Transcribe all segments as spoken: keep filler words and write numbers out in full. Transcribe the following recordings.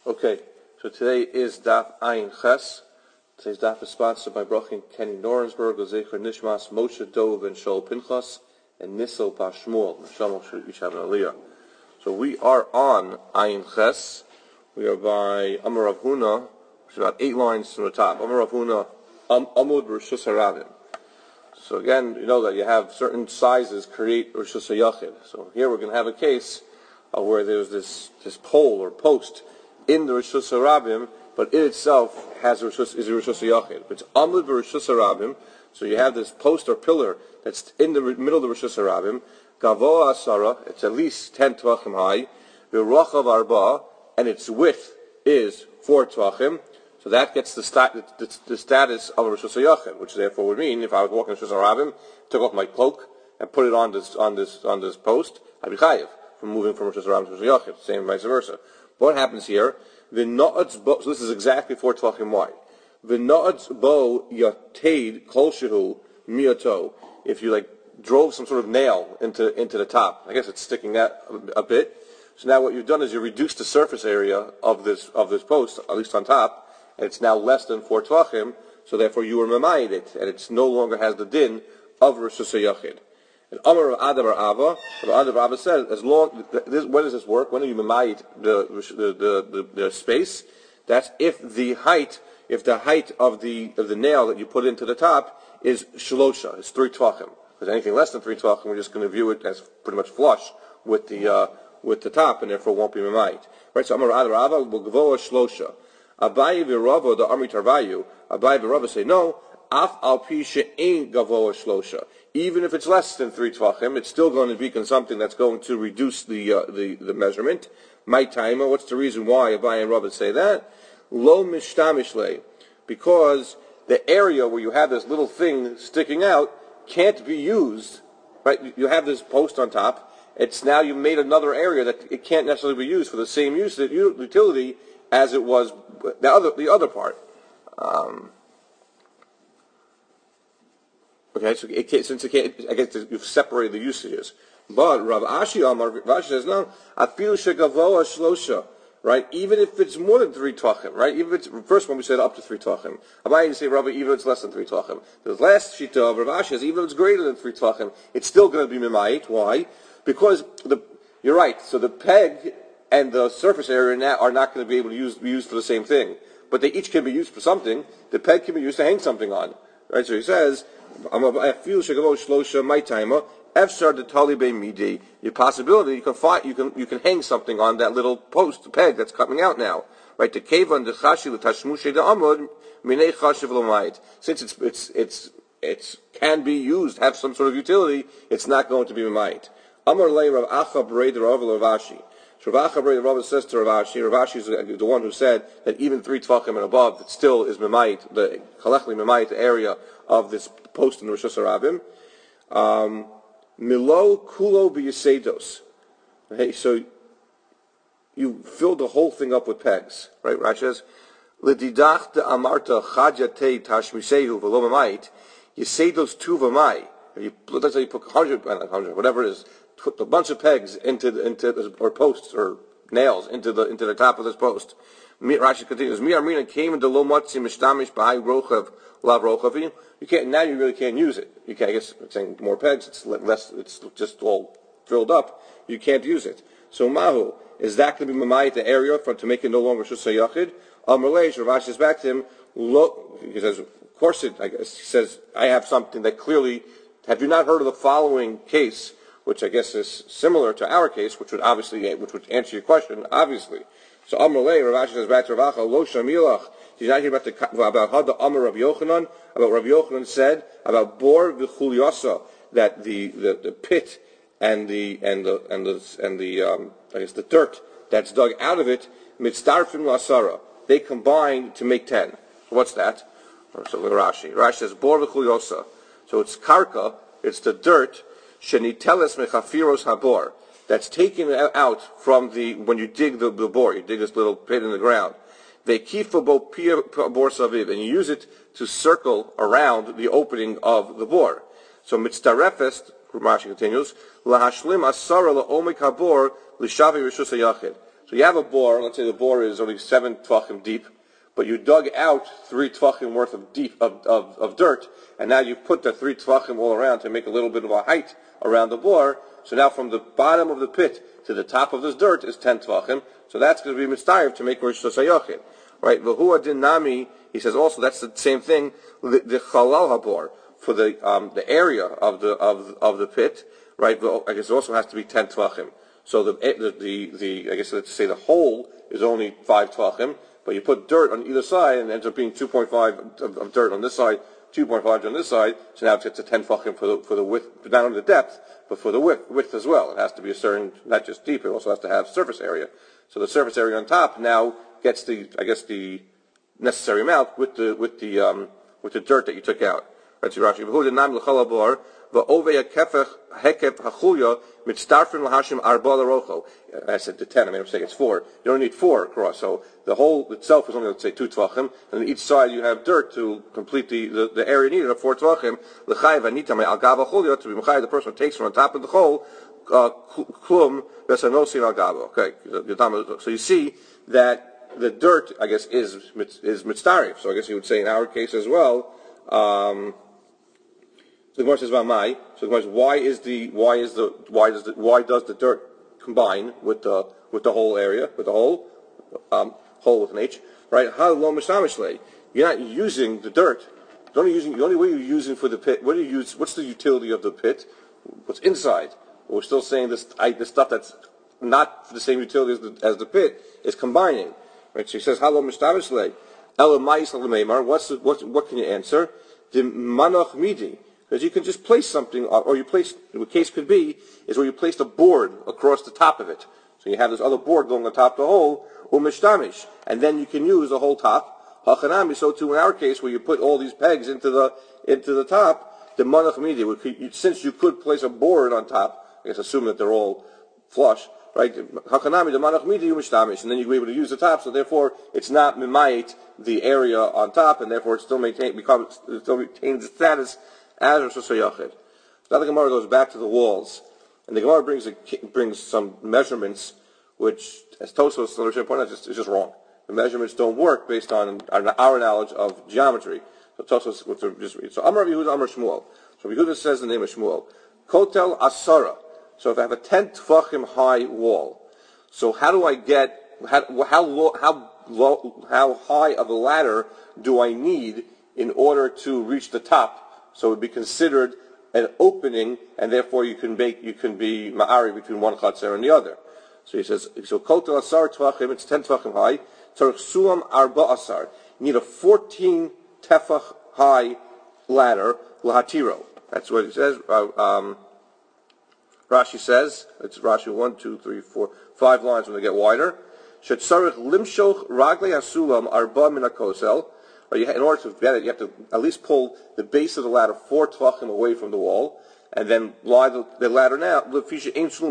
Okay, so today is Daf Ayin Ches. Today's Daf is sponsored by Brochin Kenny Norensberg, Zecher Nishmas, Moshe Dov and Shol Pinchas, and Nissel Pashmuel. Neshama should each have an aliyah. So we are on Ayin Ches. We are by Amar Rav Huna, which is about eight lines from the top. Amar Rav Huna, Am, Amud Rishus HaRabim. So again, you know that you have certain sizes create Rishus HaYachid. So here we're going to have a case uh, where there's this, this pole or post in the Rishus HaRabim, but it itself has a Rishus, is a Rishus HaYachid. It's Amud Rishus HaRabim, so you have this post or pillar that's in the middle of the Rishus HaRabim. Gavoa Asara, it's at least ten tvachim high. V'rochav Arba, and its width is four tvachim. So that gets the, stat, the, the status of a Rishus HaYachid, which therefore would mean if I was walking Rishus HaRabim, took off my cloak and put it on this on this on this post, I'd be chayiv from moving from Rishus HaRabim to Rishus HaYachid. Same vice versa. But what happens here? V'na'atz bo, so this is exactly four tvachim wide. V'na'atz bo yateid kol shehu miyato. If you like drove some sort of nail into into the top, I guess it's sticking out a, a bit. So now what you've done is you reduced the surface area of this of this post, at least on top, and it's now less than four tvachim. So therefore you were mamayid it, and it no longer has the din of Rishus HaYachid. And Amar of Adabar Ava, Adabar Ava said, as long, this, when does this work? When do you mamayit the, the, the, the, the space? That's if the height, if the height of the, of the nail that you put into the top is shalosha, it's three tvachim. Because anything less than three tvachim, we're just going to view it as pretty much flush with the, uh, with the top, and therefore won't be mamayit. Right, so Amar Adabar Ava, will gavoa shlosha. Abayi v'rava, the Amri Tarvayu, Abayi v'rava say, no, af al pi she'ein gavoa shlosha. Even if it's less than three tvachim, it's still going to be something that's going to reduce the uh, the, the measurement. My timer, what's the reason why Abayi and Rava say that? Lo mishtamishle, because the area where you have this little thing sticking out can't be used. Right? You have this post on top. It's now you made another area that it can't necessarily be used for the same use utility as it was the other the other part. Um, Okay, so it can't, since it can't, I guess you've separated the usages. But Rav Ashi Amar, Rav Ashi says, no, afilu shegavoa shlosha, right? Even if it's more than three tvachim, right? Even if it's, the first one we said up to three tvachim. I might say, Rabbi, even if it's less than three tvachim. The last shita of Rav Ashi is, even if it's greater than three tvachim, it's still going to be mimayit. Why? Because the, you're right, so the peg and the surface area now are not going to be able to use, be used for the same thing. But they each can be used for something. The peg can be used to hang something on. Right, so he says, I feel shlosha my timer. Efshar the talibe midi. Your possibility you can find you can you can hang something on that little post peg that's coming out now. Right, the kevan the chashi the tashmushe the amud minei chashiv lomayit. Since it's it's it's it's can be used, have some sort of utility, it's not going to be mimayit. Amar lei Rav Acha b'rei the Rav Ravashi. So Rav Acha b'rei the Rav says to Ravashi. Ravashi is the, the one who said that even three tvachim and above, it still is mimayit, the chalechli mimayit area of this post in the Rishus HaRabim. Um, Milo kulo b'yasedos. Okay, so you fill the whole thing up with pegs, right? Rashi says, "L'didach de amarta chadjatei tashmisehu v'lo mamayit yasedos tu v'mai." You let's say you put hundred, hundred, whatever it is, put a bunch of pegs into the, into the, or posts or nails into the into the top of this post. Rashi continues, "Mi armina came into lo matzi mishtamish b'hai rochav lav rochavim." You can't now. You really can't use it. You can't. I guess I'm saying more pegs. It's less. It's just all filled up. You can't use it. So mahu, is that going to be mamayit the area for to make it no longer Rishus HaYachid? Amalei, Rav Ashi says back to him. Look, he says, of course it. I guess he says, I have something that clearly. Have you not heard of the following case, which I guess is similar to our case, which would obviously, which would answer your question, obviously. So Amalei, Rav Ashi says back to Rav Acha, lo shamilach. Did you not hear about the about how the Amar Rav Yochanan, about Rav Yochanan said about bor v'chulyasa, that the, the, the pit and the and the and the and the um, I guess the dirt that's dug out of it mitzdarfim lasara, they combine to make ten. So what's that? So Rashi, Rashi says bor v'chulyasa. So it's karka, it's the dirt sheniteles mechafiros habor, that's taken out from the when you dig the, the bore, you dig this little pit in the ground. And you use it to circle around the opening of the bore. So mitzdarefes, Rashi continues, lahashlim asara laomik habor l'shavi rishus hayachid. So you have a bore, let's say the bore is only seven tvachim deep, but you dug out three tvachim worth of deep of, of, of dirt, and now you've put the three tvachim all around to make a little bit of a height around the bore. So now from the bottom of the pit to the top of this dirt is ten tvachim. So that's going to be mitzvah to make Rosh Hashanah. Right? V'hu adin nami, he says also that's the same thing. The, the chalal habor for the um, the area of the of of the pit. Right? I guess it also has to be ten tvachim. So the, the the the I guess let's say the hole is only five tvachim, but you put dirt on either side and it ends up being two point five of, of dirt on this side, two point five on this side. So now it's a ten tvachim for the for the width, not only the depth, but for the width width as well. It has to be a certain, not just deep. It also has to have surface area. So the surface area on top now gets the I guess the necessary amount with the with the um, with the dirt that you took out. Right? So Rashi, v'hu denam l'chol habor v'ovei hakefach hekep hachulya mitzdarfin lahashim arba l'rocho. I said to ten. I made a mistake. It's four. You don't need four across. So the hole itself is only, let's say, two tvachim, and on each side you have dirt to complete the, the, the area needed of four tvachim. L'chayiv anita me al gav hachulya, to be mechayiv the person takes from on top of the hole klum v'sanosin al gavo. Okay. So you see that the dirt, I guess, is is mitzdarif. So I guess you would say in our case as well. Um, so the Gemara says about my. So the Gemara says, why is the why is the why does the why does the dirt combine with the with the whole area with the whole um, hole with an H, right? How lo mishamishly? You're not using the dirt. The only using the only way you're using for the pit. What do you use? What's the utility of the pit? What's inside? But we're still saying this I, the stuff that's not the same utility as the, as the pit is combining. Right, so he says, "Halo mishtavishle, ela ma'is l'meimar." What's the, what? What can you answer? The manach midi, because you can just place something, or you place. The case could be is where you placed a board across the top of it. So you have this other board going on top of the hole, or mishtamish, and then you can use the whole top. Hachanami. So too in our case, where you put all these pegs into the into the top, the manach midi. Since you could place a board on top, I guess assume that they're all flush. Right, hakanami the manach midi umishtamish, and then you be able to use the top. So therefore, it's not mimayit the area on top, and therefore it still maintain becomes it still retains its status as Rosh Hashanah. Now the Gemara goes back to the walls, and the Gemara brings a, brings some measurements, which, as Tosfos pointed out, is just wrong. The measurements don't work based on our, our knowledge of geometry. So Tosfos would just read. So Amar Yehuda Amar Shmuel. So Yehuda says the name of Shmuel. Kotel Asara. So if I have a ten tvachim high wall, so how do I get how how low, how low, how high of a ladder do I need in order to reach the top? So it would be considered an opening, and therefore you can make you can be ma'ari between one chatzar and the other. So he says, so kotel asar tvachim, it's ten tvachim high. Tzarich suam arba asar. You need a fourteen tefach high ladder lahatiro. That's what it says. Uh, um, Rashi says, it's Rashi one, two, three, four, five lines when they get wider. Shetzarich limshoch raglei hasulam arba min hakosel. In order to get it, you have to at least pull the base of the ladder four tvachim away from the wall, and then lie the, the ladder now. Because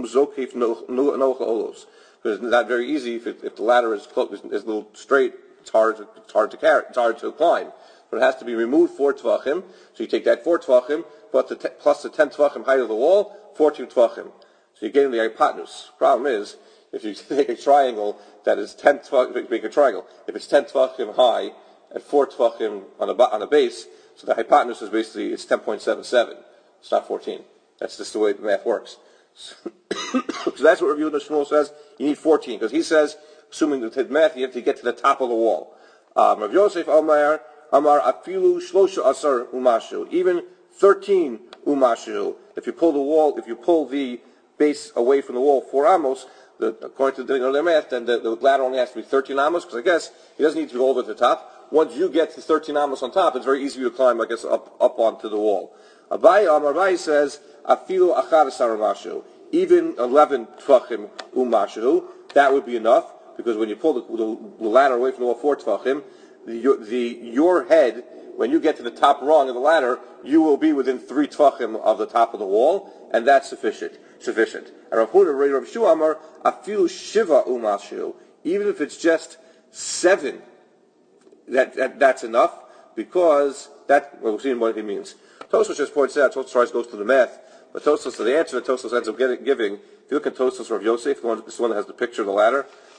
it's not very easy if, it, if the ladder is, close, is, is a little straight. It's hard. To, it's hard to carry. It's hard to climb. But it has to be removed four tvachim. So you take that four tvachim, but the te, plus the ten tvachim height of the wall. fourteen tvachim. So you're getting the hypotenuse. Problem is, if you take a triangle that is ten tvachim, make a triangle. If it's ten tvachim high and four tvachim on a on a base, so the hypotenuse is basically it's ten point seven seven. It's not fourteen. That's just the way the math works. So, so that's what Rabbi Yehuda Shmuel says. You need fourteen because he says, assuming the math, you have to get to the top of the wall. Um, Rabbi Yosef Amar Amar afilu shlosha asar umashu. Even thirteen umashu. If you pull the wall, if you pull the base away from the wall four amos, the, according to the math, then the, the ladder only has to be thirteen amos, because I guess he doesn't need to go over to the top. Once you get to thirteen amos on top, it's very easy to climb, I guess, up up onto the wall. Abai Abai says, afilu achad asar umashu. Even eleven tvachim umashu, that would be enough, because when you pull the, the, the ladder away from the wall four tvachim, the, the your head, when you get to the top rung of the ladder, you will be within three tvachim of the top of the wall, and that's sufficient. Sufficient. And Rav Huna, Rav Shua Amar, afilu shiva umashu. Even if it's just seven, that, that that's enough, because that well, we'll see what he means. Tosfos just points out. Tosfos tries goes to the math, but Tosfos, so the answer that Tosfos ends up getting, giving. If you look at Tosfos Rav Yosef, the one, this one that has the picture of the ladder,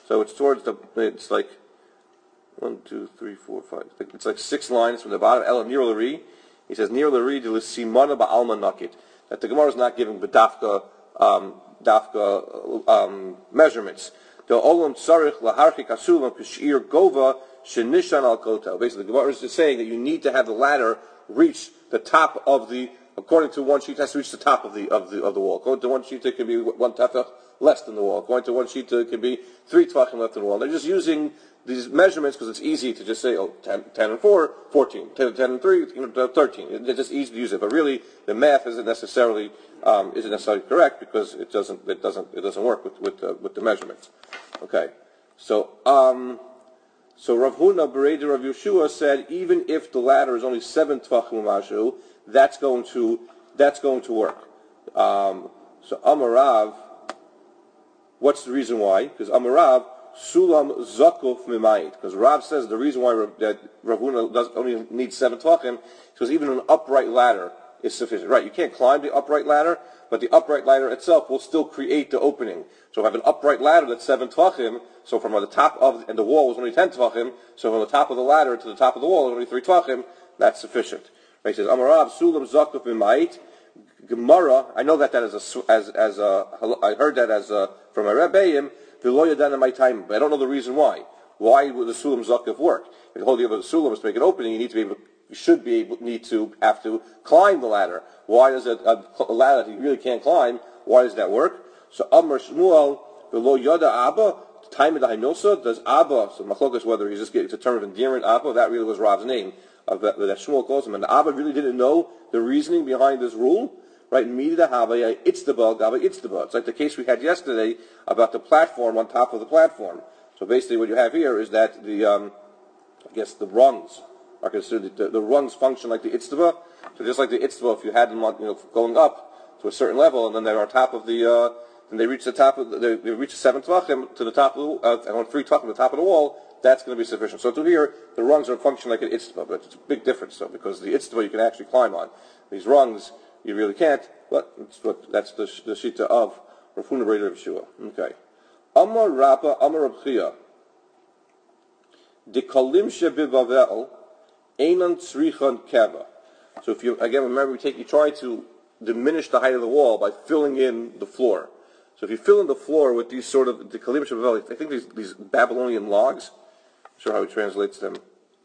So it's towards the, it's like one, two, three, four, five. It's like six lines from the bottom. El near Lari. He says near Lari de Simona ba'alma nakit. That the Gemara is not giving bedafka um, dafka um, measurements. The olam tzarich laharchik asulam k'shir gova shenishan al kotel. Basically, the Gemara is just saying that you need to have the ladder reach the top of the. According to one sheet, it has to reach the top of the of the of the wall. According to one sheet, it can be one tefach less than the wall. According to one sheet, it can be three tefachim left than the wall. They're just using these measurements because it's easy to just say, oh, ten, ten and four, fourteen, ten, ten and three, you know, thirteen. It's just easy to use it. But really, the math isn't necessarily um, isn't necessarily correct because it doesn't it doesn't it doesn't work with with, uh, with the measurements. Okay, so um, so Rav Huna Bereder Rav Yeshua said even if the ladder is only seven tefachim u'mashu, that's going to that's going to work. Um, so Amarav, what's the reason why? Because Amarav Sulam Zakuf Mimayit. Because Rav says the reason why Rav, that Rav Huna does only needs seven tefachim because even an upright ladder is sufficient. Right? You can't climb the upright ladder, but the upright ladder itself will still create the opening. So if I have an upright ladder that's seven tefachim, so from the top of and the wall was only ten tefachim, so from the top of the ladder to the top of the wall is only three tefachim. That's sufficient. Right? He says Amarav Sulam Zakuf Mimayit. Gemara, I know that that is a, as as a, I heard that as a, from a Rebbeim, the lawyer done in my time, but I don't know the reason why. Why would the Sulam Zakif work? If the whole idea of the Sulam is to make an opening, you need to be able, you should be able, need to have to climb the ladder. Why does it, a, a ladder that you really can't climb, why does that work? So Amr Shmuel, the lo yada Abba, time of the Hainosa, does Abba, so Machlokas, whether he's just getting to term of endearment, Abba, that really was Rav's name, of that, that Shmuel calls him, and Abba really didn't know the reasoning behind this rule. Right, it's the bug, it's the bug. It's like the case we had yesterday about the platform on top of the platform. So basically, what you have here is that the, um, I guess the rungs are considered the, the rungs function like the itztava. So just like the itztava, if you had them, on, you know, going up to a certain level, and then they're on top of the, uh, and they reach the top of, the, they, they reach the seven tvachim to the top of the, uh, and on three tvachim to the top of the wall. That's going to be sufficient. So to here, the rungs are function like an itztava, but it's a big difference, though, because the itztava you can actually climb on. These rungs you really can't, but that's, what, that's the, the shita of Rav Huna Bereder Rav Yeshua. Okay. Amar Rabba, Amar Rav Chia. De kalim shebivavel, einan tzrichan keva. So if you, again, remember, we take, you try to diminish the height of the wall by filling in the floor. So if you fill in the floor with these sort of, the kalim shebivavel, I think these, these Babylonian logs, I'm sure how he translates them.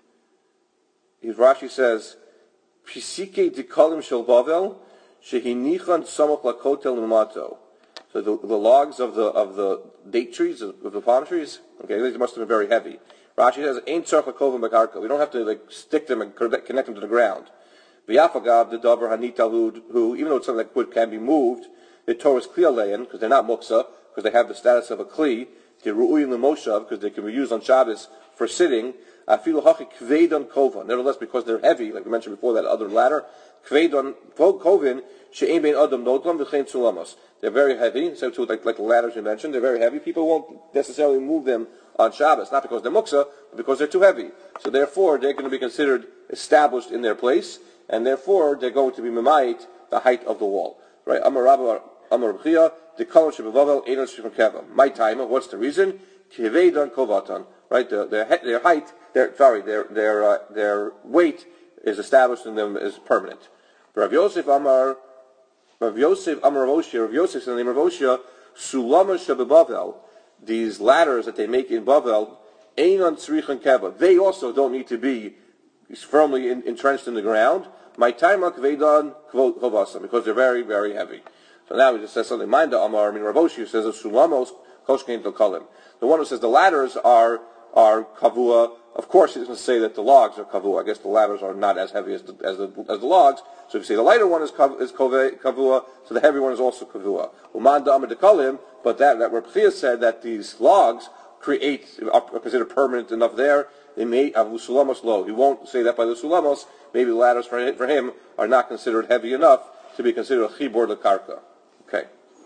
His Rashi says, Pisike de kalim shel bavel, shehinichan samach lakotel numato. So the, the logs of the of the date trees, of the palm trees, okay, these must have been very heavy. Rashi says, "Ain't tzarich lakovim bakarka." We don't have to like stick them and connect them to the ground. V'yafagav the davar hanitalud, who even though it's something that could, can be moved, the Torah is kli alein because they're not muksa, because they have the status of a kli. The ru'uyin lemoshav because they can be used on Shabbos for sitting. Afilu hachi kveidon kovan. Nevertheless, because they're heavy, like we mentioned before, that other ladder, kveidon kovin she'ein bein adam nodlam v'chein sulamos. They're very heavy, so too, like, like the ladders you mentioned, they're very heavy. People won't necessarily move them on Shabbos, not because they're muksa, but because they're too heavy. So therefore, they're going to be considered established in their place, and therefore, they're going to be mimayit the height of the wall. Right? Amar Rabba, Amar Rabchia, the kalim shebevavel einan tzrichan keva. My time, what's the reason? Kveidon kovatan. Right? Their, their, their height, their, sorry, their, their, uh, their weight is established in them as permanent. Rav Yosef Amar, Rav Yosef Amar Rav Oshia, Rav Yosef in the name of Oshia, Sulama shebebavel, these ladders that they make in Bavel, einan tzrichan keva, they also don't need to be firmly in, entrenched in the ground. My time kveidon kovasam, because they're very, very heavy. So now we just says something. Mind the Amar, I mean Rav Oshia says of Sulamos koshkein to kalim. The one who says the ladders are are kavua. Of course, he doesn't say that the logs are kavua. I guess the ladders are not as heavy as the, as the, as the logs. So if you say the lighter one is kav, is kavua, so the heavy one is also kavua. Uman da'amar dekalim, but that that Reb Chia said that these logs create are considered permanent enough there. They may avu sulamos low. He won't say that by the sulamos. Maybe the ladders for him, for him are not considered heavy enough to be considered a chibor lekarka. Okay.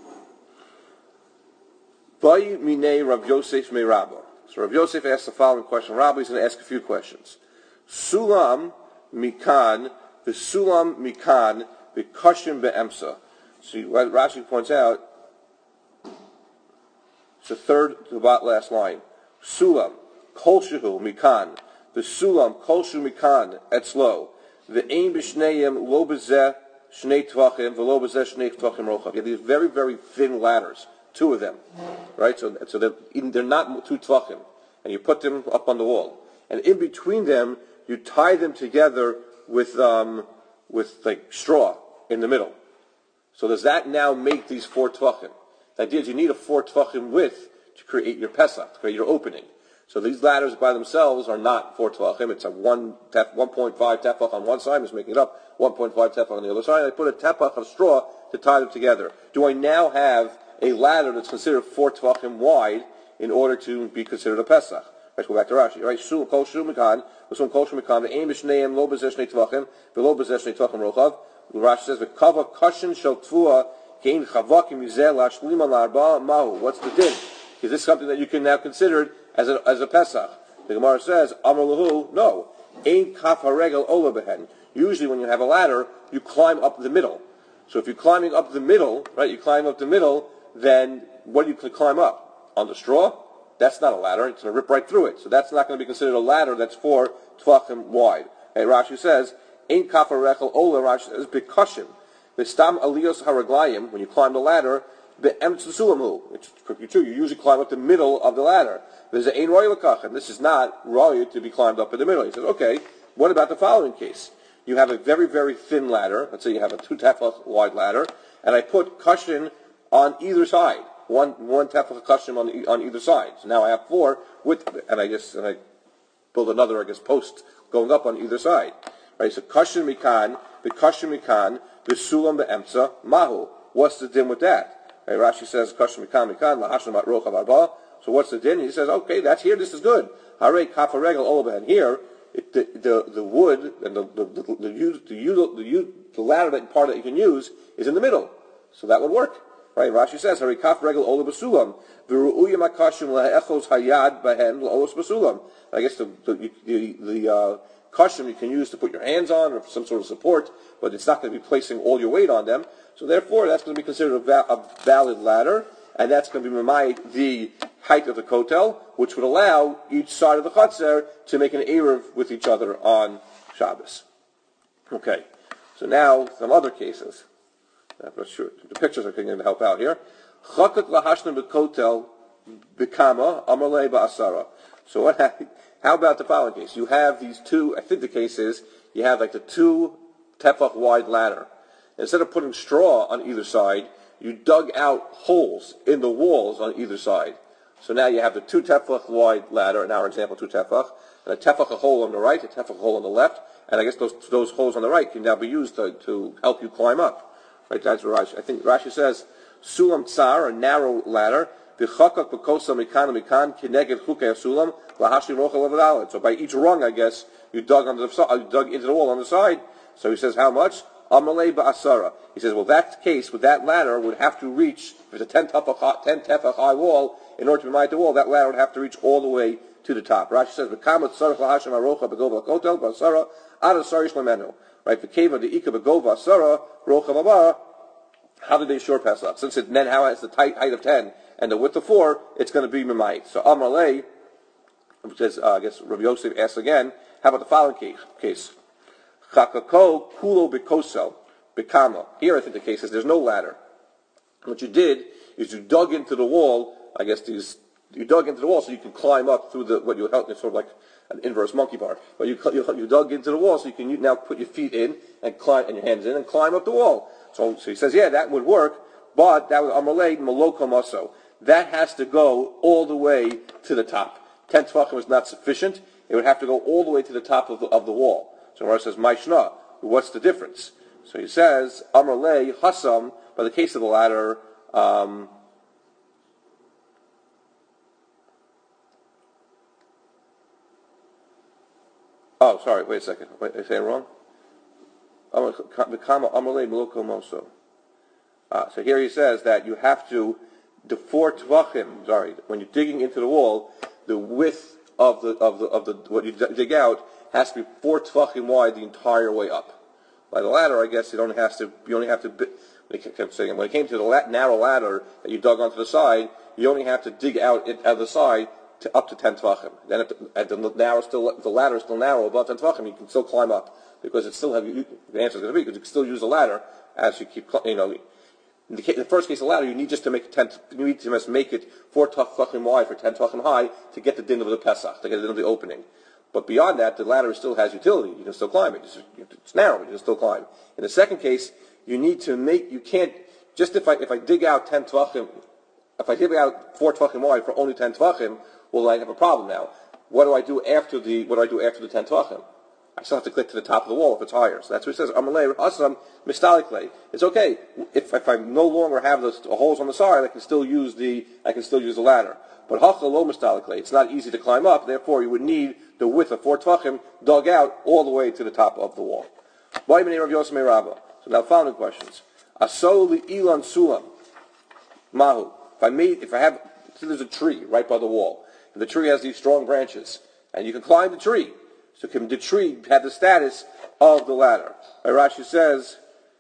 Bayi minei Rav Yosef me Rabba. So Rav Yosef asked the following question. Rabbi is going to ask a few questions. Sulam mikan, the sulam mikan, the kashim be'emsa. So what Rashi points out, It's the third to the last line. Sulam, kol shehu mikan. The sulam, kol shehu mikan, etzlo. The aim b'shneim lo b'zeh shnei tvachim, v'lo b'zeh shnei tvachim rochav. You have these very, very thin ladders, two of them, right? So, so they're, they're not two tvachim. And you put them up on the wall. And in between them, you tie them together with, um, with like straw in the middle. So does that now make these four tvachim? The idea is you need a four tvachim width to create your Pesach, to create your opening. So these ladders by themselves are not four tvachim. It's a one tef, one point five tefach on one side. I'm just making it up. one point five tefach on the other side. I put a tefach of straw to tie them together. Do I now have a ladder that's considered four tvachim wide in order to be considered a Pesach? Let's go back to Rashi. Right? Shul kol shul mikan, shul kol shul mikan. The aim is shneim lo b'zeh shnei tvachim, v'lo b'zeh shnei tvachim rochav. Rashi says v'kava kashin shel tvua kein chavakim yizeh lashlim al arba mahu. What's the din? Is this something that you can now consider as a as a Pesach? The Gemara says amar lahu, no. Ein kaf haregel ola behen. Usually, when you have a ladder, you climb up the middle. So if you're climbing up the middle, right? You climb up the middle, then what do you climb up? On the straw? That's not a ladder. It's going to rip right through it. So that's not going to be considered a ladder that's four tvachim wide. Hey, Rashi says, Ein kaf harechel ola, Rashi says, b'kashim. V'stam aliyos haraglayim, when you climb the ladder, be'emetz l'sulamu. It's true. You usually climb up the middle of the ladder. There's an ein roy l'kach, and this is not roy to be climbed up in the middle. He says, okay, what about the following case? You have a very, very thin ladder. Let's say you have a two tefach wide ladder, and I put cushion on either side. One one tefach cushion on the, on either side. So now I have four with, and I just and I build another, I guess, post going up on either side. Right. So cushion mikan, the cushion mikan, the sulam be'emtza mahu. What's the din with that? Right, Rashi says cushion mikan mikan lahashon rochav arba. So what's the din? He says, okay, that's here. This is good. Hare kafa regel olba, and here it, the, the the wood and the the the the, the, the, the, the ladder that part that you can use is in the middle. So that would work. Right, Rashi says, "Hari kaf regel ola basulam, v'ru'uyim akashim la'echos hayad bahen la'olos basulam." I guess the the the, the uh, cushion you can use to put your hands on or for some sort of support, but it's not going to be placing all your weight on them. So therefore, that's going to be considered a, va- a valid ladder, and that's going to be mamayit the height of the kotel, which would allow each side of the chutzner to make an eruv with each other on Shabbos. Okay, so now some other cases. I'm not sure. The pictures are going to help out here. Chakak lahashna b'kotel b'kama amalei ba'asara. So what happened? How about the following case? You have these two, I think the case is, you have like the two tefach wide ladder. Instead of putting straw on either side, you dug out holes in the walls on either side. So now you have the two tefach wide ladder, in our example, two tefach, and a tefach a hole on the right, a tefach a hole on the left, and I guess those those holes on the right can now be used to, to help you climb up. Right, that's what Rashi. I think Rashi says, "Sulam tsar," a narrow ladder. V'chakak b'kosa mikan mikan kineged chukei sulam lahashim rochel avadalit. So by each rung, I guess you dug under the you dug into the wall on the side. So he says, how much? Amalei ba'asara. He says, well, that case with that ladder would have to reach. If it's a ten tefach ten tefach high wall, in order to be made the wall, that ladder would have to reach all the way to the top. Rashi says, "V'kamat tzarich lahashim arocha begova kotel ba'asara ad asarish lemenu." Right, the cave of the Ika Begova Sarah, Rochav Abara, how did they short pass up? Since it then how has the tight height of ten and the width of four, it's going to be Memait. So Amalei, which is, uh, I guess Rabbi Yosef asks again, how about the following case? case? Chakako Kulo Bikosel Bikama. Here I think the case is there's no ladder. What you did is you dug into the wall, I guess these, you dug into the wall so you can climb up through the, what you help, it's sort of like an inverse monkey bar. But you, you you dug into the wall so you can you now put your feet in and climb and your hands in and climb up the wall. So, so he says, yeah, that would work, but that was amalei maloko maso. That has to go all the way to the top. Ten tvachim is not sufficient. It would have to go all the way to the top of the of the wall. So Rashi says, Maishna, what's the difference? So he says, amalei hasam. By the case of the ladder. Um, Oh, sorry, wait a second. Wait, I say it wrong? Ah, so here he says that you have to, the four tvachim, sorry, when you're digging into the wall, the width of the, of the, of the, what you dig out has to be four tvachim wide the entire way up. By the ladder, I guess, it only has to, you only have to, when it came to the narrow ladder that you dug onto the side, you only have to dig out it out of the side to up to ten tvachim. Then at the, at the narrow still the ladder is still narrow above ten tvachim, you can still climb up because it's still have the answer is going to be because you can still use the ladder as you keep you know. In the, case, in the first case, of the ladder, you need just to make it ten. You need to just make it four tvachim wide for ten tvachim high to get the din of the Pesach, to get the din of the opening. But beyond that, the ladder still has utility. You can still climb it. It's, it's narrow, but you can still climb. In the second case, you need to make. You can't just if I if I dig out ten tvachim, if I dig out four tvachim wide for only ten tvachim, well, I have a problem now. What do I do after the What do I do after the ten tvachim? I still have to click to the top of the wall if it's higher. So that's what it says. Amalei asam mistalikle. It's okay if if I no longer have the holes on the side, I can still use the I can still use the ladder. But hacha lo mistalikle. It's not easy to climb up. Therefore, you would need the width of four tvachim dug out all the way to the top of the wall. So now, following questions. Aso li ilan sulam mahu. If I made if I have so there's a tree right by the wall, and the tree has these strong branches, and you can climb the tree. So can the tree have the status of the ladder? Right, Rashi says,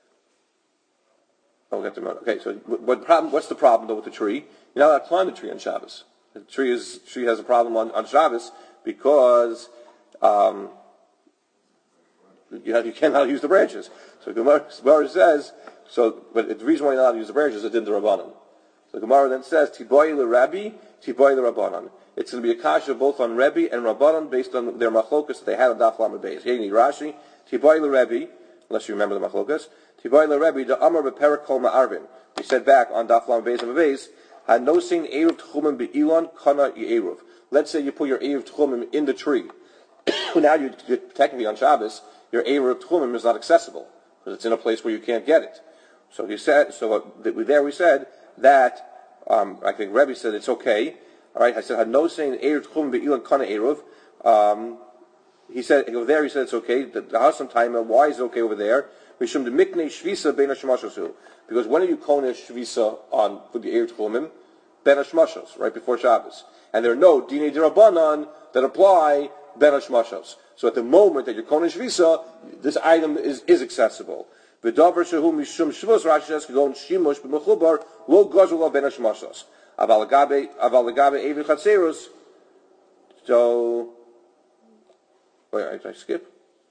oh, we have to, okay, so what problem, what's the problem though with the tree? You're not allowed to climb the tree on Shabbos. The tree is tree has a problem on, on Shabbos because um, you, have, you cannot use the branches. So Gemara, Gemara says, so but the reason why you're not allowed to use the branches is din the Rabbanan. So Gemara then says, Tiboy le Rabbi, Tiboy le Rabbanan. It's going to be a kasha both on Rebbe and Rabbanan based on their machlokas that they had on Daf Lamed Beis. Here you need Rashi, Tiboy le Rebbe, unless you remember the machlokas. Tiboy le Rebbe, the Amar beperak kol ma'arvin. We said back on Daf Lamed Beis and Beis, had no seen eruv tchumim be'ilan kana eruv. Let's say you put your eruv tchumim in the tree. Now you technically on Shabbos, your eruv tchumim is not accessible because it's in a place where you can't get it. So he said, so uh, there we said that um, I think Rebbe said it's okay. All right, I said had no saying eruv tchum be'ilan kana eruv. Um, he said over there. He said it's okay. The, the Hasam time. Why is it okay over there? Mishum de miknei shvisa ben hashmashosu. Because when are you konesh shvisa on for the eruv tchumim? Ben hashmashos, right before Shabbos, and there are no dinei derabanan that apply ben hashmashos. So at the moment that you're konesh shvisa, this item is is accessible. V'davar shehu mishum shvus Rashi says kagon shimush b'mechubar lo gazul ben hashmashos. Aval gabe, aval gabe, evi chatzeros. So, wait, did I skip?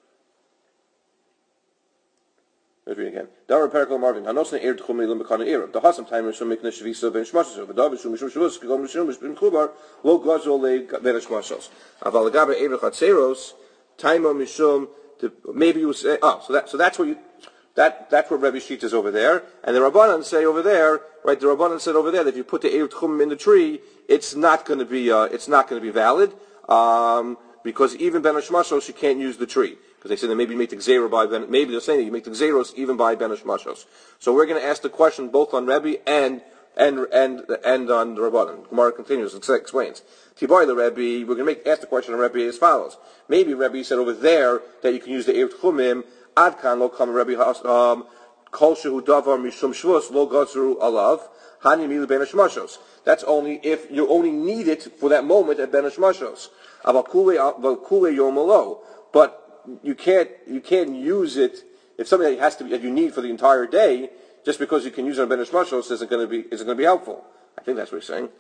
Let's read again. Davar perikol Marvin. Hanosne eir tchum milim bekana eirav. The hasam time is shum mikne shvisa ben shmashos. V'davar shum mishum shvus kigom mishum mishum chubar lo gazol le ben shmashos. Aval gabe evi chatzeros. Time mishum. Maybe you say. Oh, so that so that's what you. That that's what Rebbe Shita is over there, and the Rabbanan say over there, right? The Rabbanan said over there that if you put the eruv tchumim in the tree, it's not going to be uh, it's not going to be valid um, because even ben hashmashos you can't use the tree because they said that maybe you make the gzera by ben, maybe they're saying that you make the gzeros even by ben hashmashos. So we're going to ask the question both on Rebbe and and and and on the Rabbanan. Gemara continues and explains. Tiboy the Rebbe, we're going to make ask the question on Rebbe as follows. Maybe Rebbe said over there that you can use the eruv tchumim. Adkan lo kam Rabbi um kol shehu davar mishum shvus lo gazru alav hani milu ben hashmashos. That's only if you only need it for that moment at ben hashmashos. Aval kule aval kule yom lo. But you can't you can't use it if something that has to be that you need for the entire day just because you can use it on ben hashmashos isn't going to be isn't going to be helpful. I think that's what he's saying.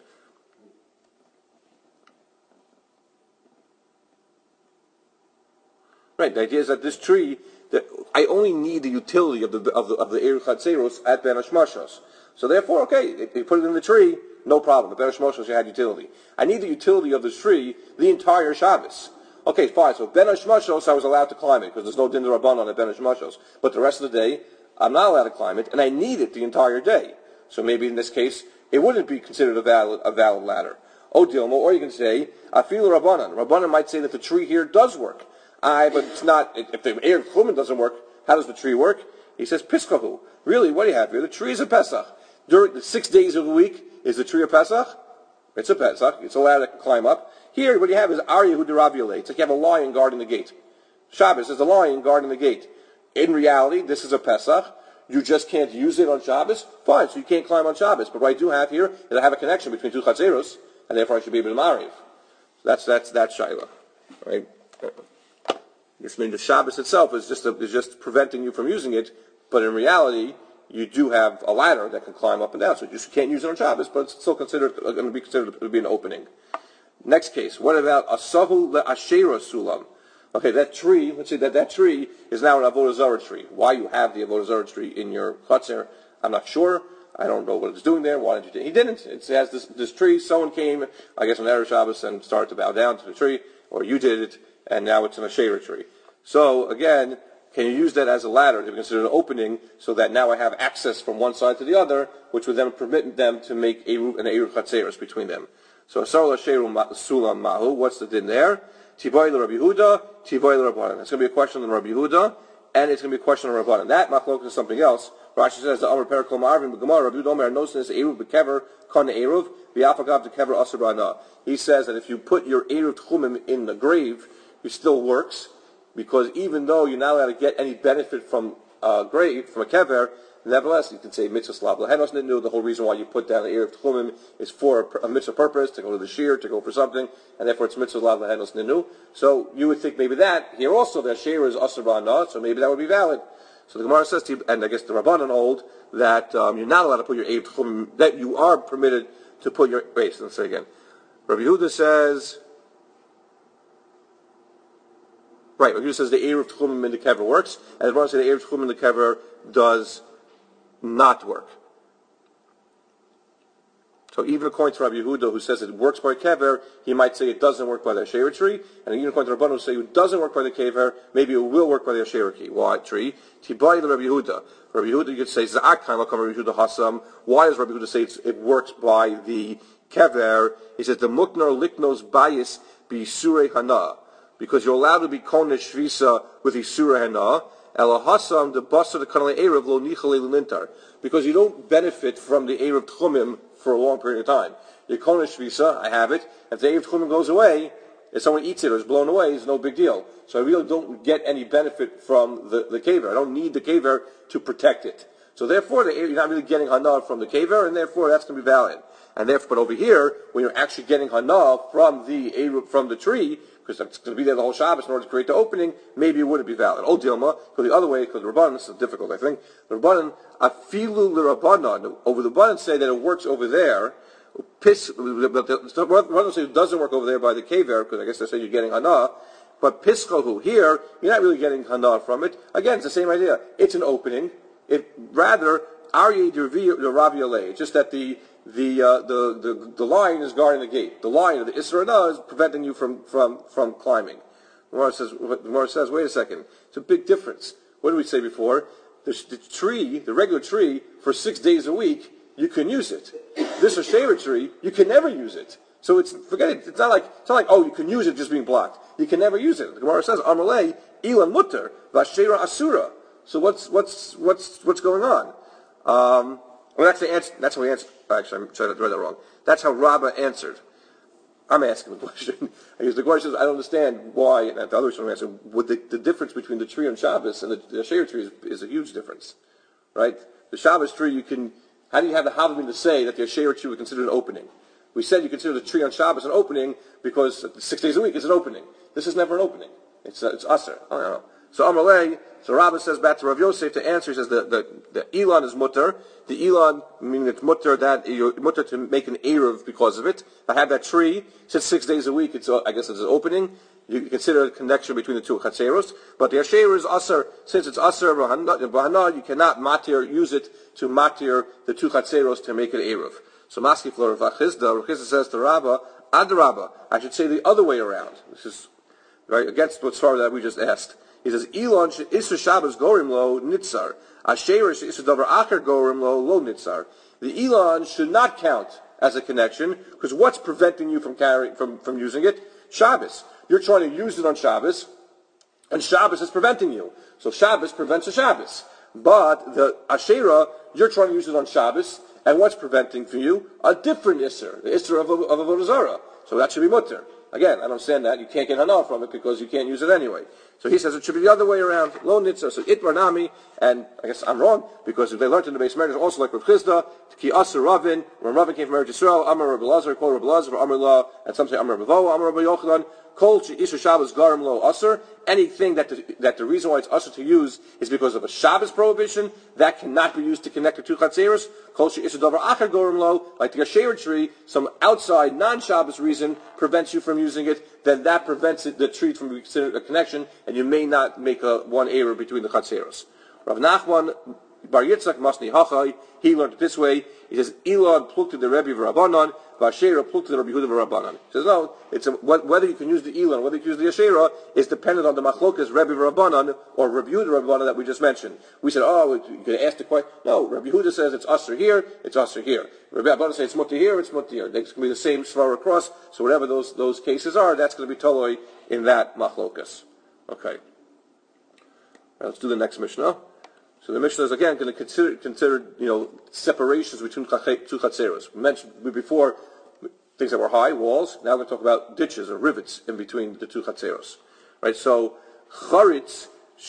Right. The idea is that this tree. That I only need the utility of the of the of the eruv chatzeros at ben hashmashos. So therefore, okay, if you put it in the tree, no problem. At ben hashmashos you had utility. I need the utility of this tree the entire Shabbos. Okay, fine. So ben hashmashos I was allowed to climb it because there's no din d'Rabbanan at ben hashmashos. But the rest of the day I'm not allowed to climb it, and I need it the entire day. So maybe in this case it wouldn't be considered a valid a valid ladder. Oh, Dilma, or you can say afilu Rabbanan. Rabbanan might say that the tree here does work. I, but it's not, if the eruv tchumim doesn't work, how does the tree work? He says, Piskahu. Really, what do you have here? The tree is a Pesach. During the six days of the week, is the tree a Pesach? It's a Pesach. It's allowed to climb up. Here, what you have is Aryahu Derabiyale. It's like you have a lion guarding the gate. Shabbos is a lion guarding the gate. In reality, this is a Pesach. You just can't use it on Shabbos. Fine, so you can't climb on Shabbos. But what I do have here is I have a connection between two Chatzeros, and therefore I should be able to Mariv. So that's, that's, that's Shaila. Right? This means the Shabbos itself is just a, is just preventing you from using it, but in reality, you do have a ladder that can climb up and down. So you just can't use it on Shabbos, but it's still considered going to be considered to be an opening. Next case, what about Asahu le'ashera sulam? Okay, that tree, let's say that that tree is now an Avodah Zarah tree. Why you have the Avodah Zarah tree in your chutzner, I'm not sure. I don't know what it's doing there. Why did you do it? He didn't. It has this, this tree. Someone came, I guess, on Erev Shabbos and started to bow down to the tree, or you did it, and now it's an Asherah tree. So, again, can you use that as a ladder to be considered an opening so that now I have access from one side to the other, which would then permit them to make Eruv and Eruv Chatzeros between them? So, Asar L'Asheru Sulam Mahu, what's the din there? Tiboy L'Rabbi Yehuda, Tiboy L'Rabbanan. It's going to be a question on Rabbi Yehuda, and it's going to be a question on Rabbanan. That machlok is something else. Rashi says the Amar Perikol Ma'arvin B'Gemara Rabbi Yehuda Omer Nosin Eruv B'Kever Kon Eruv V'Afagav D'Kever Asur B'Ana. He says that if you put your Eruv Tchumim in the grave, it still works, because even though you're not allowed to get any benefit from a grave, from a kever, nevertheless, you can say mitzvah slav lahenos nidnu. The whole reason why you put down the eruv tchumim is for a, a mitzvah purpose, to go to the shir, to go for something, and therefore it's mitzvah slav lahenos nidnu. So you would think maybe that here also the shir is asur ba'ana, so maybe that would be valid. So the Gemara says, to you, and I guess the Rabbanan hold that um, you're not allowed to put your eruv tchumim, that you are permitted to put your. Wait, let's say again. Rabbi Yehuda says. Right, Rabbi Yehuda says the Eruv Tchumim in the kever works, and the Rabbanan says the Eruv Tchumim in the kever does not work. So even according to Rabbi Yehuda, who says it works by kever, he might say it doesn't work by the Asherah tree, and even according to Rabbanan, who say it doesn't work by the kever, maybe it will work by the Asherah tree. Why tree? Tibai the Rabbi Yehuda. Rabbi Yehuda, you could say Za'akam Rabbi Yehuda Hasam. Why does Rabbi Yehuda say it's, it works by the kever? He says the Muknar Liknos Bayis B'Yisurei Hana. Because you're allowed to be konesh shvisa with isura hena, elahasam the basa the kanale erev lo nichale lintar. Because you don't benefit from the erev tchumim for a long period of time. You're konesh shvisa, I have it. If the erev tchumim goes away, if someone eats it or is blown away, it's no big deal. So I really don't get any benefit from the, the kaver. I don't need the kaver to protect it. So therefore, the, you're not really getting hana from the kaver, and therefore that's going to be valid. And therefore, but over here, when you're actually getting hana from the erev, from the tree, because it's going to be there the whole Shabbos in order to create the opening, maybe it wouldn't be valid. Oh, Dilma, go the other way, because the Rabbanan, this is difficult, I think. The Rabbanan, afilu l'Rabbanan, over the Rabbanan say that it works over there. Pis, the Rabbanan say it doesn't work over there by the kever, because I guess they say you're getting hana. But pischahu, here, you're not really getting hana from it. Again, it's the same idea. It's an opening. It, rather, Aryeh the Rabbi Alei. It's just that the The, uh, the the the lion is guarding the gate. The lion of the Isra is preventing you from from, from climbing. The Gemara says, the Gemara says, wait a second, it's a big difference. What did we say before? The, the tree, the regular tree, for six days a week, you can use it. This Asherah tree, you can never use it. So it's forget it. It's not like it's not like oh, you can use it just being blocked. You can never use it. The Gemara says, Amalei Ilan Mutter Vashera Asura. So what's what's what's what's going on? Um, well, that's the answer. That's how we answered. Actually, I'm trying to read that wrong. That's how Rabbah answered. I'm asking the question. Because the question is, I don't understand why, and the others don't answer, would the, the difference between the tree on Shabbos and the, the Asherah tree is, is a huge difference. Right? The Shabbos tree, you can, how do you have the Havamim to say that the Asherah tree would consider an opening? We said you consider the tree on Shabbos an opening because six days a week is an opening. This is never an opening. It's uh, it's usher. I don't know. So Amalei, so Rabbah says back to Rav Yosef to answer. He says the the, the Elon is mutter. The Elon, meaning it's mutter that you're mutter to make an eruv because of it. I have that tree. Since six days a week, it's uh, I guess it's an opening. You consider a connection between the two chatzeros. But the Asherah is usher. Since it's usher b'hana, you cannot matir use it to matir the two chatzeros to make an eruv. So Maski Flor Rav Chizda, Rav Chizda says to Rabbah, Ad Rabbah, I should say the other way around. This is right against what's far that we just asked. He says, Elon Isra Shabbos Gorim Lo Nitzar. Asherah Isra Davar Acher Gorim Lo Lo Nitzar. The Elon should not count as a connection, because what's preventing you from carrying from, from using it? Shabbos. You're trying to use it on Shabbos, and Shabbos is preventing you. So Shabbos prevents a Shabbos. But the Asherah, you're trying to use it on Shabbos, and what's preventing for you? A different Isra, the Isra of, of Avodah Zarah. So that should be mutter. Again, I don't understand that. You can't get hana from it because you can't use it anyway. So he says it should be the other way around. Lo nitzar, so itmar nami, and I guess I'm wrong, because if they learned in the base measures, also like Rav Chizda, ki asur Ravin, when Ravin came from Eretz Yisrael, Amar Rabbi Lazar, called Rabbi Lazar, Amar La, and some say Amar Rabbi Voa, Amar Rabbi Yochanan, Kol Isha Shabbos Garim Lo Asur, anything that the, that the reason why it's asur to use is because of a Shabbos prohibition, that cannot be used to connect the two Chatzeros. Kol Isha Davar Acher Garim Lo, like the Asherah tree, some outside non-Shabbos reason prevents you from using it, then that prevents it, the tree from being considered a connection, and you may not make a one error between the Chatzeros. Rav Nachman Bar Yitzchak Masni Hachai, he learned it this way. He says, Elon pluked the Rebbe V'Rabbanan, V'Asherah pluked the Rebbe Yehuda V'Rabbanan. He says, no, it's a, whether you can use the Elon, whether you can use the Asherah, is dependent on the Machlokas Rebbe V'Rabbanan, or Rebbe Yehuda V'Rabbanan that we just mentioned. We said, oh, you can ask the question. No, Rebbe Yehuda says it's Asr here, it's Asr here. Rebbe V'Rabbanan says it's Mutter here, it's Mutter here. It's going to be the same Svar across, so whatever those, those cases are, that's going to be Toloi in that Machlokas. Okay. Now let's do the next Mishnah. So the Mishnah is again going to consider, consider you know, separations between two chatzeros. We mentioned before things that were high, walls. Now we're going to talk about ditches or rivets in between the two chatzeros. Right? So, charitz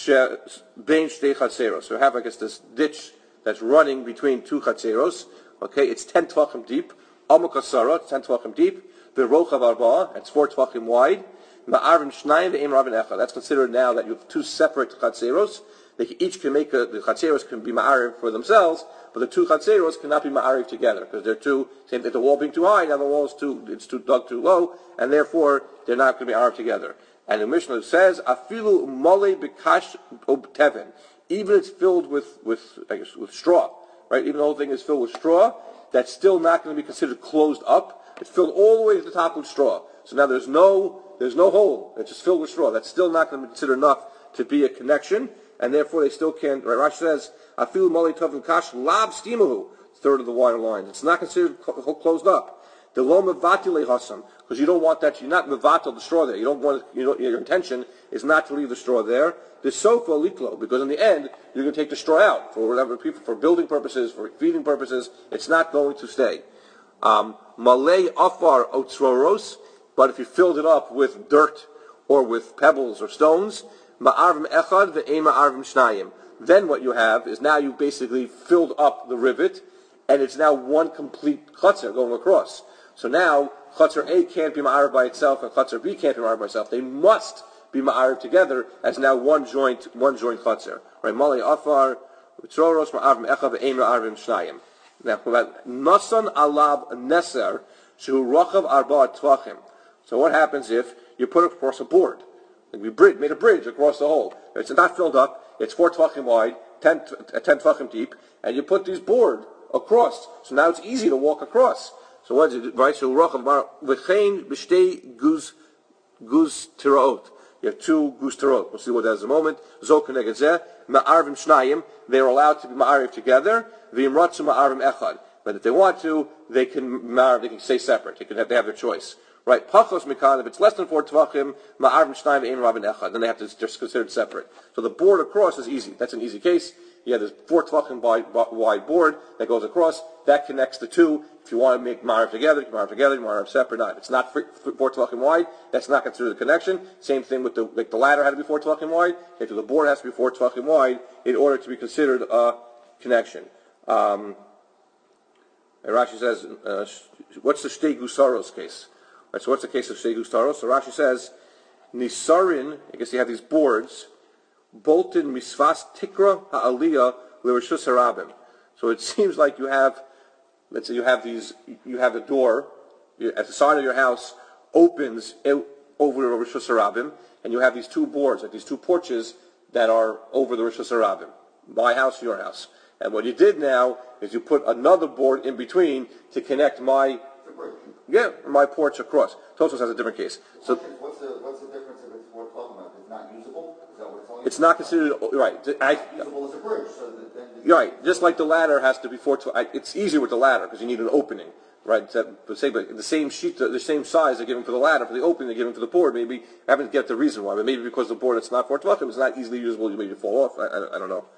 bein shtei chatzeros. So we have, I guess, this ditch that's running between two chatzeros. Okay, it's ten tvachim deep. Amuk asara, it's ten tvachim deep. V'rochav arba, it's four tvachim wide. Ma'arvim shnayim ve'im ravin echad. That's considered now that you have two separate chatzeros. They each can make a, the chatzeros can be ma'ariv for themselves, but the two chatzeros cannot be ma'ariv together because they're too. Same thing, the wall being too high, now the wall is too, it's too dug too low, and therefore they're not going to be ma'ariv together. And the Mishnah says, "Afilu mole b'kash obteven." Even it's filled with with I guess with straw, right? Even the whole thing is filled with straw. That's still not going to be considered closed up. It's filled all the way to the top with straw. So now there's no there's no hole. It's just filled with straw. That's still not going to be considered enough to be a connection. And therefore they still can't. Right, Rashi says, "Afilu mali tov kash lab stimahu." Third of the water line. It's not considered cl- closed up. The lo mevatile hasam, because you don't want that. You're not mevatil the straw there. You don't want. You know, your intention is not to leave the straw there. The sofa liklo, because in the end you're going to take the straw out for whatever people, for building purposes, for feeding purposes. It's not going to stay. Um, malay afar otzroros, but if you filled it up with dirt or with pebbles or stones. Ma'arvim echad ve'ein ma'arvim shnayim. Then what you have is now you basically filled up the rivet, and it's now one complete chutzner going across. So now chutzner A can't be ma'arv by itself, and chutzner B can't be ma'arv by itself. They must be ma'arv together as now one joint, one joint chutzner. Right? Mali afar v'tzroros ma'arvim echad ve'ein ma'arvim shnayim. Now, nasan alab neser shehu rochav arba tvachim. So what happens if you put it across a board? We made a bridge across the hole. It's not filled up. It's four tvachim wide, ten, ten tvachim deep, and you put this board across. So now it's easy to walk across. So what is it? Right? So rochav v'chein b'shtei guz guz tiraot. You have two guz tiraot. We'll see what that is in a moment. Zok neged zeh ma'arvim shnayim. They are allowed to be ma'arv together. V'imratzu ma'arvim echad. But if they want to, they can ma'arv. They can stay separate. They can have, they have their choice. Right, pachos mikan, if it's less than four tvachim, ma'arvim shnayim ve'ein ravin echad, then they have to just consider it separate. So the board across is easy. That's an easy case. You have this four tvachim wide board that goes across. That connects the two. If you want to make ma'arv together, you can ma'arv together, you ma'arv separate. Not. If it's not four tvachim wide, that's not considered a connection. Same thing with the, like the ladder had to be four tvachim wide. If the board has to be four tvachim wide in order to be considered a connection. Um, Rashi says, uh, what's the shtei gusaros case? Right, so what's the case of Shtei Gustaros? So Rashi says, Nisarin, I guess you have these boards, bolted misvas tikra ha'aliyah l'rishus harabim. So it seems like you have, let's say you have these, you have the door at the side of your house opens over the rishus harabim, and you have these two boards, like these two porches that are over the rishus harabim. My house, your house. And what you did now is you put another board in between to connect my Yeah, my porch across. Tosfos has a different case. So, what's the what's the difference if it's four twelve? It's not usable. Is that what it's telling It's not considered right. I, it's not usable as a bridge. So that then you're right. Just like the ladder has to be four twelve. It's easier with the ladder because you need an opening, right? But say, but the same sheet, the same size they're given for the ladder, for the opening they're given for the board. Maybe I haven't get the reason why, but maybe because the board it's not four twelve, it's not easily usable. You maybe fall off. I, I, I don't know.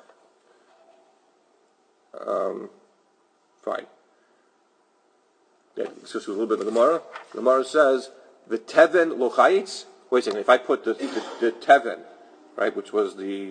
Um, fine. Yeah, discuss a little bit of the Gemara. The Gemara says, the teven lochayitz. Wait a second, if I put the, the, the teven right, which was the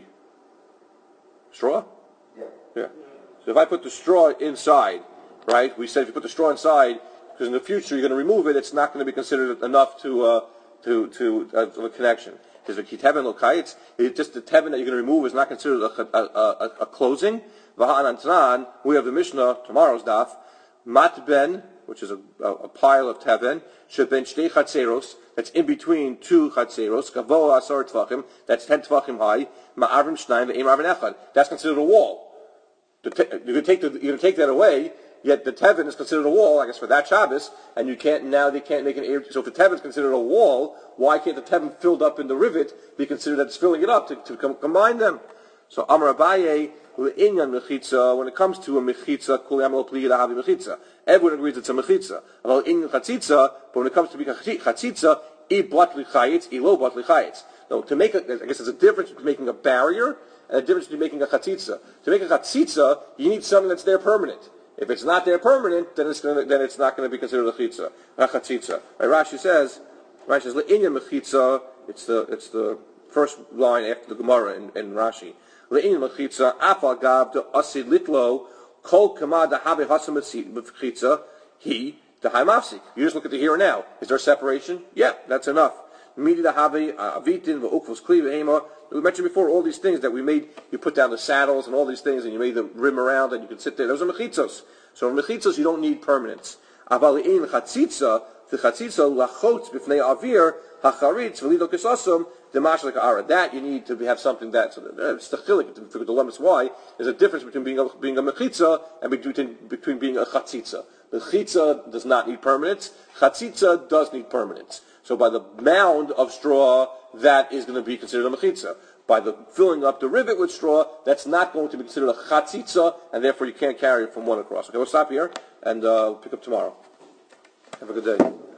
straw? Yeah. Yeah. So if I put the straw inside, right, we said if you put the straw inside, because in the future you're going to remove it, it's not going to be considered enough to uh, to to uh, a connection. Because the kitevin lokayitz, just the tevin that you're going to remove is not considered a, a, a, a closing. V'ha'anan tanan, we have the Mishnah, tomorrow's daf, matben, which is a, a, a pile of tevin, sheben shtei chatzeros, that's in between two chatzeros, gavoa asar tvachim, that's ten tvachim high, ma'avrim shnayim ve'im avin echad. That's considered a wall. You're going to take the, you're going to take that away. Yet the tevin is considered a wall, I guess, for that Shabbos, and you can't now they can't make an area. So if the tevin is considered a wall, why can't the tevin filled up in the rivet be considered that it's filling it up to, to com- combine them? So Amar Abaye le'inyan mechitza, when it comes to a mechitza, kuli amol pli lahavi mechitza. Everyone agrees it's a mechitza. About inyan chatzitza, but when it comes to being a chatzitza, i blat lichayitz, i lo blat lichayitz. No, to make a, I guess there's a difference between making a barrier and a difference between making a chatzitza. To make a chatzitza, you need something that's there permanent. If it's not there permanent, then it's gonna, then it's not going to be considered a chitza, a chatzitza. Right? Rashi says, Rashi says le'inyan mechitza. It's the it's the first line after the Gemara in, in Rashi. Le'inyan mechitza afal gav de asid litlo kol kama da habe hasam mechitza he the haimafsik. You just look at the here and now. Is there a separation? Yeah, that's enough. Midi da habe avitin ve'ukvos kli ve'ema. We mentioned before all these things that we made. You put down the saddles and all these things, and you made the rim around, and you can sit there. Those are mechitzos. So in mechitzos, you don't need permanence. Aval in chatzitza, the chatzitza lachotz b'fnei avir hacharitz v'lido kisasum demash like ara. That you need to have something that. So it's the chilik to figure the lemmas why. There's a difference between being a, being a mechitza and between between being a chatzitza. The chitza does not need permanence. Chatzitza does need permanence. So by the mound of straw, that is going to be considered a mechitza. By the filling up the rivet with straw, that's not going to be considered a chatzitza, and therefore you can't carry it from one across. Okay, we'll stop here and uh, pick up tomorrow. Have a good day.